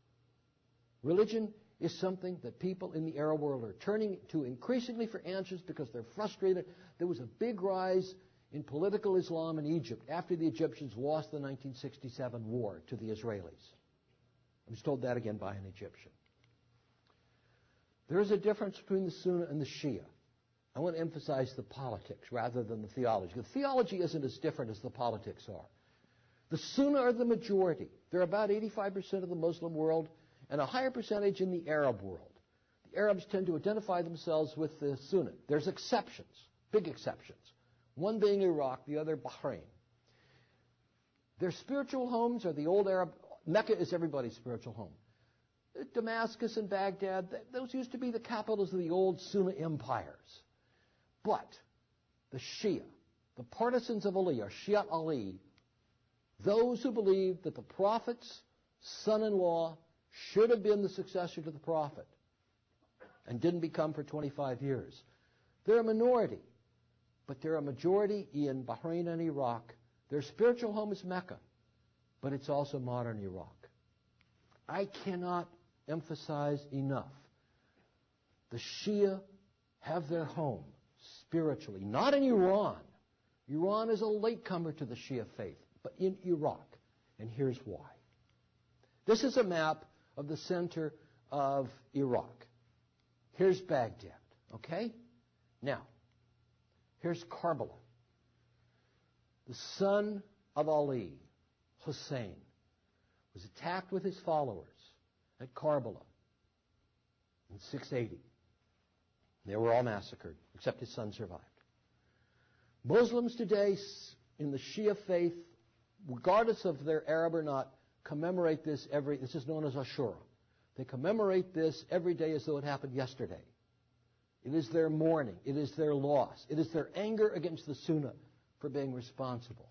Religion is something that people in the Arab world are turning to increasingly for answers because they're frustrated. There was a big rise in political Islam in Egypt after the Egyptians lost the 1967 war to the Israelis. I was told that again by an Egyptian. There is a difference between the Sunni and the Shia. I want to emphasize the politics rather than the theology. The theology isn't as different as the politics are. The Sunni are the majority. They're about 85% of the Muslim world and a higher percentage in the Arab world. The Arabs tend to identify themselves with the Sunni. There's exceptions, big exceptions. One being Iraq, the other Bahrain. Their spiritual homes are the old Arab. Mecca is everybody's spiritual home. Damascus and Baghdad, those used to be the capitals of the old Sunni empires. But the Shia, the partisans of Ali, or Shiat Ali, those who believe that the Prophet's son-in-law should have been the successor to the Prophet and didn't become for 25 years. They're a minority, but they're a majority in Bahrain and Iraq. Their spiritual home is Mecca, but it's also modern Iraq. I cannot emphasize enough. The Shia have their home spiritually, not in Iran. Iran is a latecomer to the Shia faith, but in Iraq. And here's why. This is a map of the center of Iraq. Here's Baghdad, okay? Now, here's Karbala. The son of Ali, Hussein, was attacked with his followers at Karbala in 680. They were all massacred, except his son survived. Muslims today in the Shia faith, regardless of their Arab or not, commemorate this this is known as Ashura. They commemorate this every day as though it happened yesterday. It is their mourning. It is their loss. It is their anger against the Sunni for being responsible.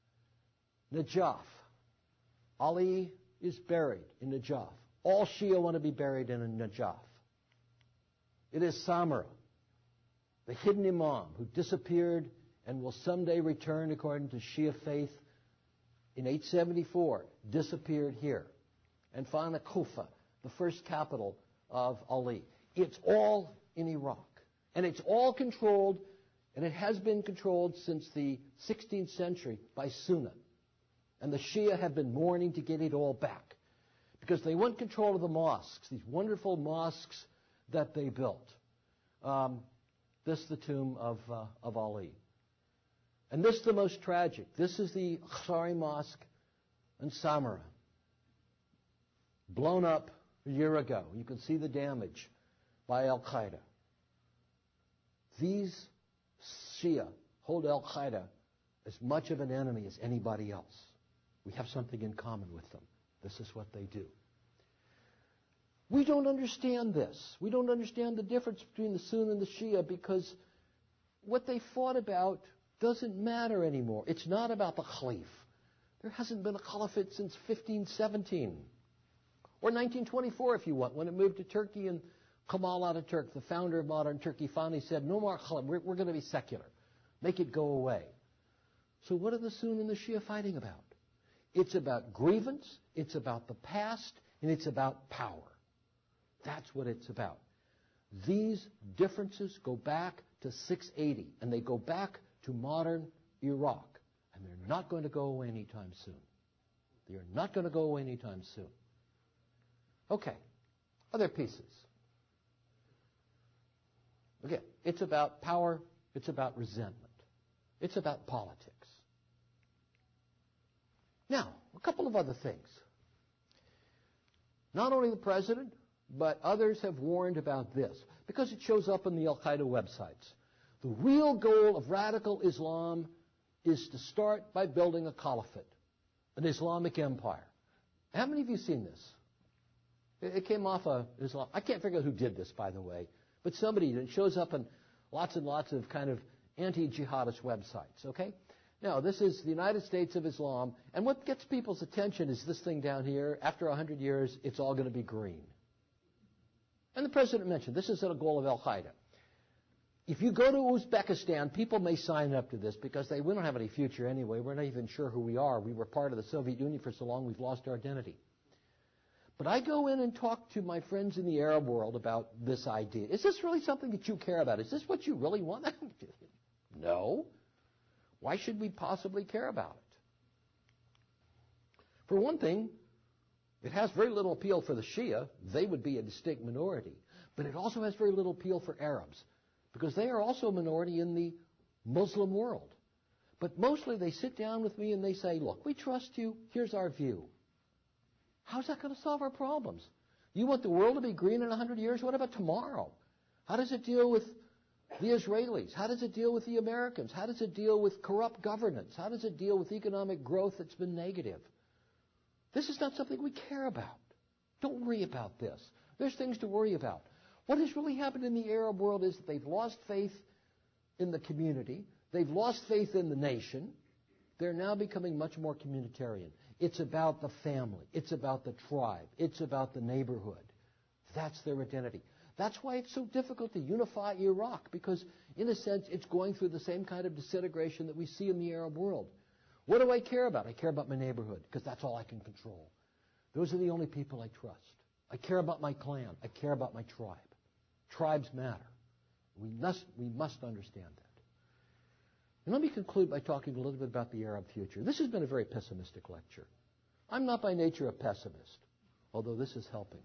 Najaf. Ali is buried in Najaf. All Shia want to be buried in Najaf. It is Samara, the hidden imam who disappeared and will someday return according to Shia faith in 874, disappeared here. And finally Kufa, the first capital of Ali. It's all in Iraq. And it's all controlled, and it has been controlled since the 16th century by Sunni. And the Shia have been mourning to get it all back. Because they want control of the mosques, these wonderful mosques that they built. This is the tomb of Ali. And this is the most tragic. This is the Khari Mosque in Samarra. Blown up a year ago. You can see the damage by Al-Qaeda. These Shia hold Al-Qaeda as much of an enemy as anybody else. We have something in common with them. This is what they do. We don't understand this. We don't understand the difference between the Sunni and the Shia because what they fought about doesn't matter anymore. It's not about the Khalif. There hasn't been a caliphate since 1517. Or 1924, if you want, when it moved to Turkey and Kemal Ataturk, the founder of modern Turkey, finally said, no more Khalif, we're going to be secular. Make it go away. So what are the Sunni and the Shia fighting about? It's about grievance, it's about the past, and it's about power. That's what it's about. These differences go back to 680, and they go back to modern Iraq. And they're not going to go away anytime soon. They are not going to go away anytime soon. Okay, other pieces. Again, it's about power, it's about resentment, it's about politics. Now, a couple of other things. Not only the president, but others have warned about this, because it shows up on the Al-Qaeda websites. The real goal of radical Islam is to start by building a caliphate, an Islamic empire. How many of you have seen this? It came off of Islam. I can't figure out who did this, by the way, but somebody did. It shows up on lots and lots of kind of anti-jihadist websites, okay? Now, this is the United States of Islam, and what gets people's attention is this thing down here. After 100 years, it's all going to be green. And the president mentioned this is a goal of Al-Qaeda. If you go to Uzbekistan, people may sign up to this because we don't have any future anyway. We're not even sure who we are. We were part of the Soviet Union for so long, we've lost our identity. But I go in and talk to my friends in the Arab world about this idea. Is this really something that you care about? Is this what you really want? No. Why should we possibly care about it? For one thing, it has very little appeal for the Shia. They would be a distinct minority. But it also has very little appeal for Arabs, because they are also a minority in the Muslim world. But mostly they sit down with me and they say, look, we trust you. Here's our view. How's that going to solve our problems? You want the world to be green in 100 years? What about tomorrow? How does it deal with the Israelis? How does it deal with the Americans? How does it deal with corrupt governance? How does it deal with economic growth that's been negative? This is not something we care about. Don't worry about this. There's things to worry about. What has really happened in the Arab world is that they've lost faith in the community. They've lost faith in the nation. They're now becoming much more communitarian. It's about the family. It's about the tribe. It's about the neighborhood. That's their identity. That's why it's so difficult to unify Iraq, because in a sense it's going through the same kind of disintegration that we see in the Arab world. What do I care about? I care about my neighborhood, because that's all I can control. Those are the only people I trust. I care about my clan. I care about my tribe. Tribes matter. We must understand that. And let me conclude by talking a little bit about the Arab future. This has been a very pessimistic lecture. I'm not by nature a pessimist, although this is helping.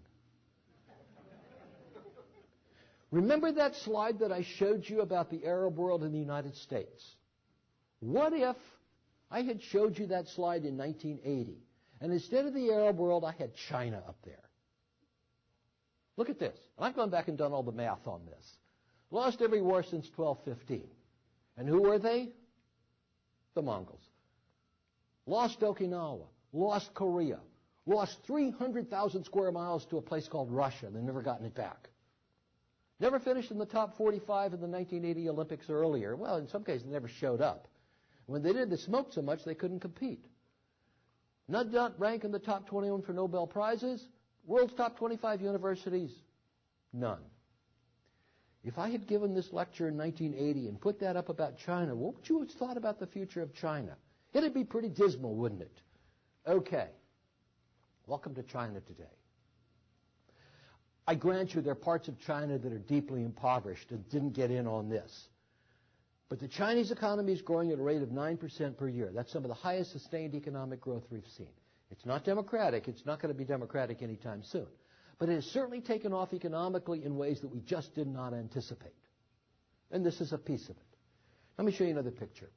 Remember that slide that I showed you about the Arab world in the United States? What if I had showed you that slide in 1980, and instead of the Arab world, I had China up there? Look at this. I've gone back and done all the math on this. Lost every war since 1215. And who were they? The Mongols. Lost Okinawa. Lost Korea. Lost 300,000 square miles to a place called Russia. They've never gotten it back. Never finished in the top 45 in the 1980 Olympics or earlier. Well, in some cases, they never showed up. When they did, they smoked so much they couldn't compete. Not rank in the top 21 for Nobel Prizes. World's top 25 universities, none. If I had given this lecture in 1980 and put that up about China, what would you have thought about the future of China? It'd be pretty dismal, wouldn't it? Okay. Welcome to China today. I grant you there are parts of China that are deeply impoverished and didn't get in on this. But the Chinese economy is growing at a rate of 9% per year. That's some of the highest sustained economic growth we've seen. It's not democratic. It's not going to be democratic anytime soon. But it has certainly taken off economically in ways that we just did not anticipate. And this is a piece of it. Let me show you another picture.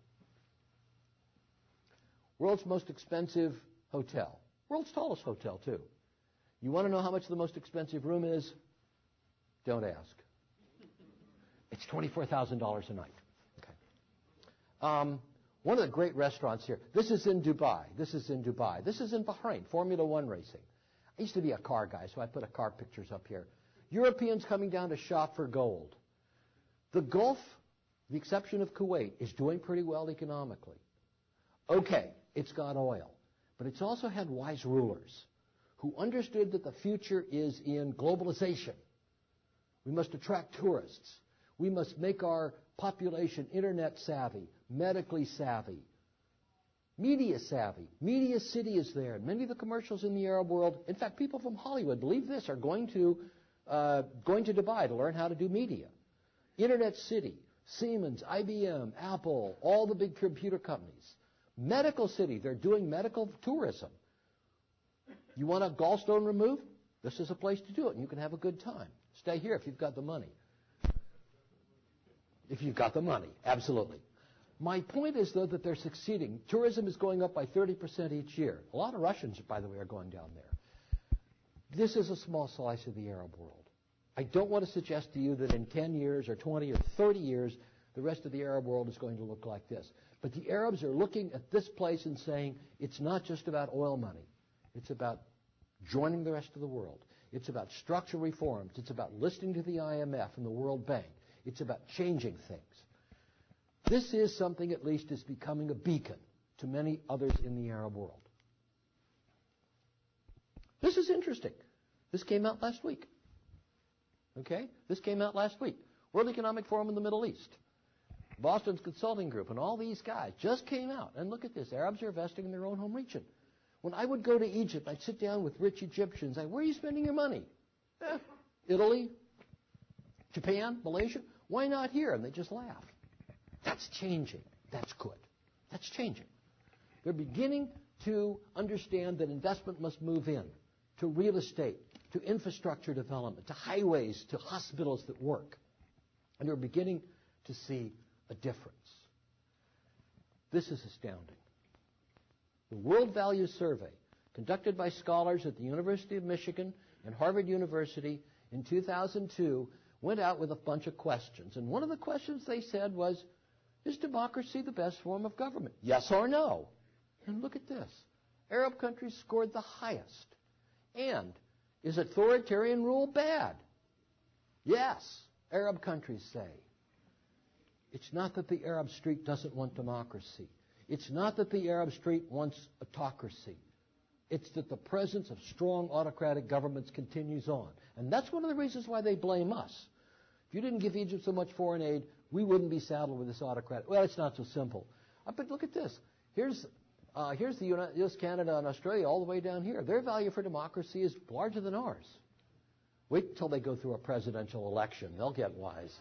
World's most expensive hotel. World's tallest hotel, too. You want to know how much the most expensive room is? Don't ask. It's $24,000 a night. Okay. One of the great restaurants here. This is in Dubai. This is in Dubai. This is in Bahrain, Formula One racing. I used to be a car guy, so I put a car pictures up here. Europeans coming down to shop for gold. The Gulf, the exception of Kuwait, is doing pretty well economically. Okay, it's got oil, but it's also had wise rulers who understood that the future is in globalization. We must attract tourists. We must make our population internet savvy, medically savvy, media savvy. Media City is there. Many of the commercials in the Arab world, in fact, people from Hollywood, believe this, are going to Dubai to learn how to do media. Internet City, Siemens, IBM, Apple, all the big computer companies. Medical City, they're doing medical tourism. You want a gallstone removed? This is a place to do it, and you can have a good time. Stay here if you've got the money. If you've got the money, absolutely. My point is, though, that they're succeeding. Tourism is going up by 30% each year. A lot of Russians, by the way, are going down there. This is a small slice of the Arab world. I don't want to suggest to you that in 10 years or 20 or 30 years, the rest of the Arab world is going to look like this. But the Arabs are looking at this place and saying, it's not just about oil money. It's about joining the rest of the world. It's about structural reforms. It's about listening to the IMF and the World Bank. It's about changing things. This is something, at least, is becoming a beacon to many others in the Arab world. This is interesting. This came out last week. Okay? This came out last week. World Economic Forum in the Middle East. Boston's Consulting Group and all these guys just came out. And look at this. Arabs are investing in their own home region. When I would go to Egypt, I'd sit down with rich Egyptians. Where are you spending your money? Italy, Japan, Malaysia. Why not here? And they just laugh. That's changing. That's good. That's changing. They're beginning to understand that investment must move in to real estate, to infrastructure development, to highways, to hospitals that work. And they're beginning to see a difference. This is astounding. The World Values Survey, conducted by scholars at the University of Michigan and Harvard University in 2002, went out with a bunch of questions. And one of the questions they said was, is democracy the best form of government? Yes or no? And look at this. Arab countries scored the highest. And is authoritarian rule bad? Yes, Arab countries say. It's not that the Arab street doesn't want democracy. It's not that the Arab street wants autocracy. It's that the presence of strong autocratic governments continues on. And that's one of the reasons why they blame us. If you didn't give Egypt so much foreign aid, we wouldn't be saddled with this autocratic. Well, it's not so simple. But look at this. Here's the US, Canada, and Australia all the way down here. Their value for democracy is larger than ours. Wait until they go through a presidential election. They'll get wise.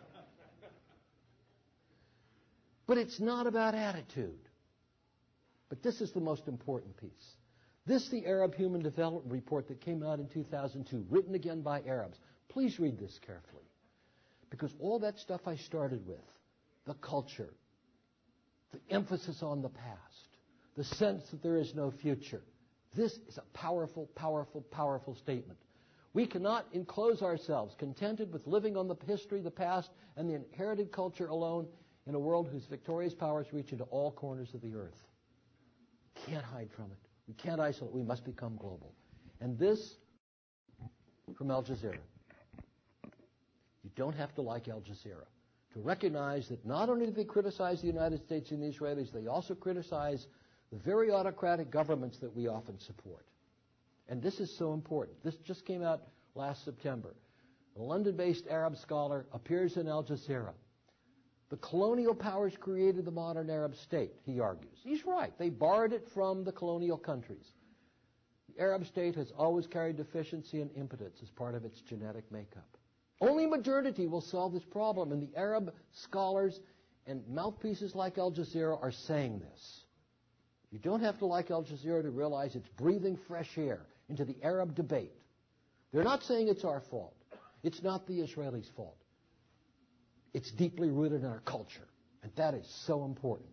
But it's not about attitude. But this is the most important piece. This, the Arab Human Development Report that came out in 2002, written again by Arabs. Please read this carefully. Because all that stuff I started with, the culture, the emphasis on the past, the sense that there is no future, this is a powerful, powerful, powerful statement. We cannot enclose ourselves, contented with living on the history, the past, and the inherited culture alone in a world whose victorious powers reach into all corners of the earth. Can't hide from it. We can't isolate. We must become global. And this from Al Jazeera. You don't have to like Al Jazeera to recognize that not only do they criticize the United States and the Israelis, they also criticize the very autocratic governments that we often support. And this is so important. This just came out last September. A London-based Arab scholar appears in Al Jazeera. The colonial powers created the modern Arab state, he argues. He's right. They borrowed it from the colonial countries. The Arab state has always carried deficiency and impotence as part of its genetic makeup. Only modernity will solve this problem, and the Arab scholars and mouthpieces like Al Jazeera are saying this. You don't have to like Al Jazeera to realize it's breathing fresh air into the Arab debate. They're not saying it's our fault. It's not the Israelis' fault. It's deeply rooted in our culture, and that is so important.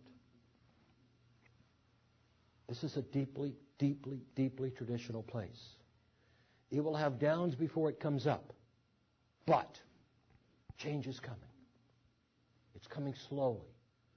This is a deeply, deeply, deeply traditional place. It will have downs before it comes up, but change is coming. It's coming slowly.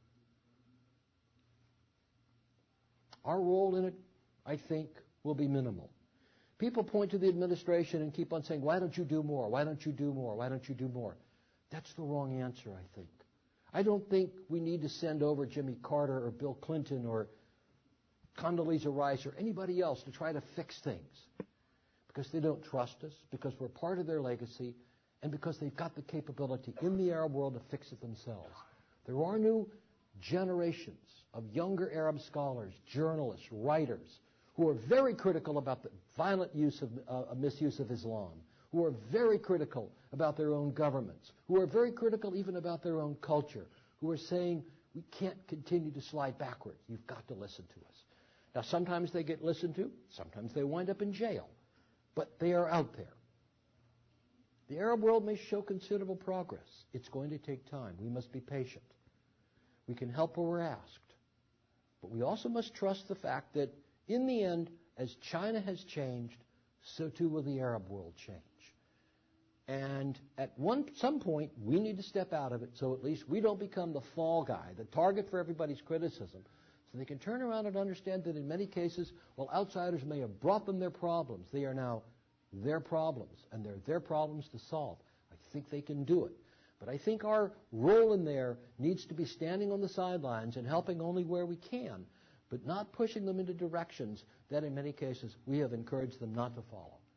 Our role in it, I think, will be minimal. People point to the administration and keep on saying, why don't you do more? Why don't you do more? Why don't you do more? That's the wrong answer, I think. I don't think we need to send over Jimmy Carter or Bill Clinton or Condoleezza Rice or anybody else to try to fix things. Because they don't trust us, because we're part of their legacy, and because they've got the capability in the Arab world to fix it themselves. There are new generations of younger Arab scholars, journalists, writers, who are very critical about the violent misuse of Islam, who are very critical about their own governments, who are very critical even about their own culture, who are saying, we can't continue to slide backwards. You've got to listen to us. Now, sometimes they get listened to. Sometimes they wind up in jail. But they are out there. The Arab world may show considerable progress. It's going to take time. We must be patient. We can help where we're asked. But we also must trust the fact that, in the end, as China has changed, so too will the Arab world change. And at some point, we need to step out of it so at least we don't become the fall guy, the target for everybody's criticism, so they can turn around and understand that in many cases, while outsiders may have brought them their problems, they are now their problems, and they're their problems to solve. I think they can do it. But I think our role in there needs to be standing on the sidelines and helping only where we can, but not pushing them into directions that in many cases we have encouraged them not to follow.